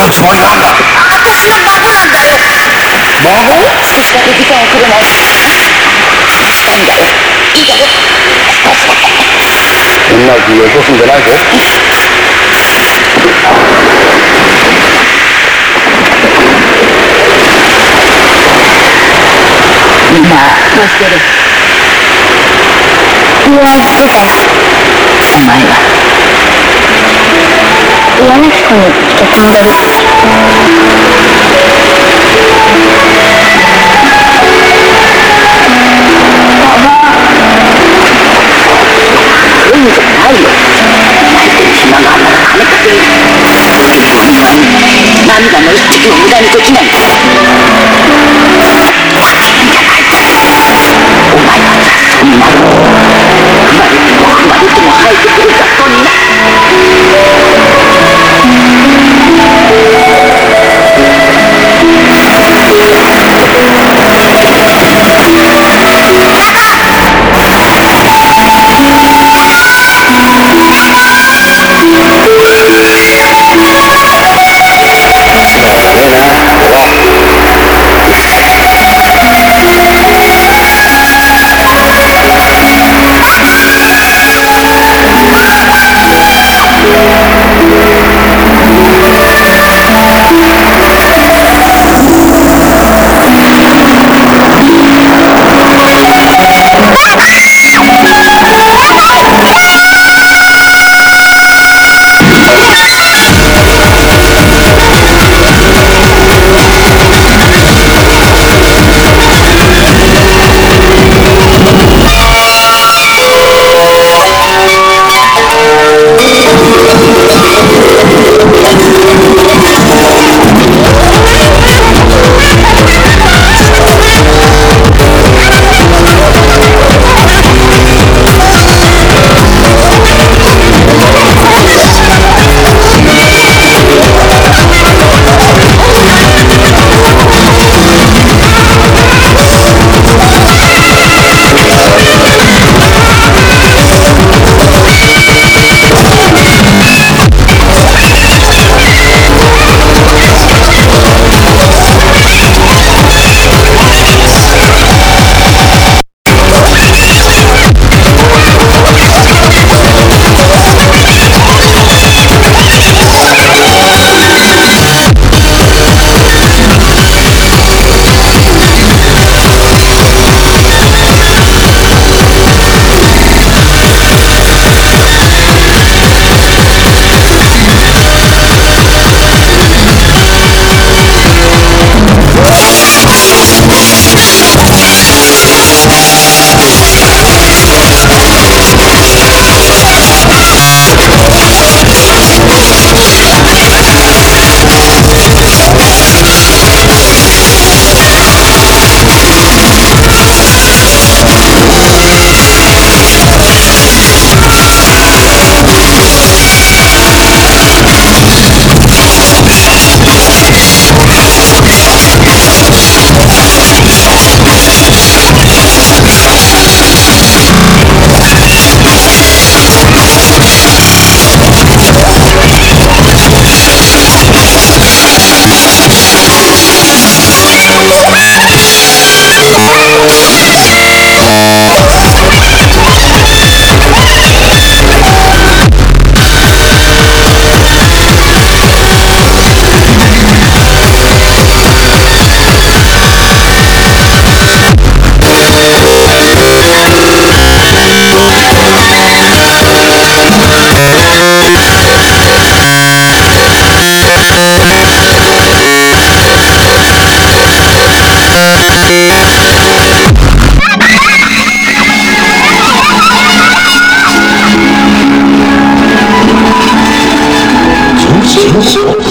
つもりなんだ。 私の孫なんだよ。 孫？ 少しだけ時間をくれない？少しなんだよ。いいだろ、少しだけ。 変な気を起こすんじゃないぞ。 みんなどうしてる？ 言われてた。 お前は嫌な人につけ込んでる。 そういうんじゃないよ。泣いてる暇があるなら金かける。こんなに涙の一滴も無駄にできないんだ。お前は雑草になる。踏まれても踏まれても生えてくる雑草になる。 そう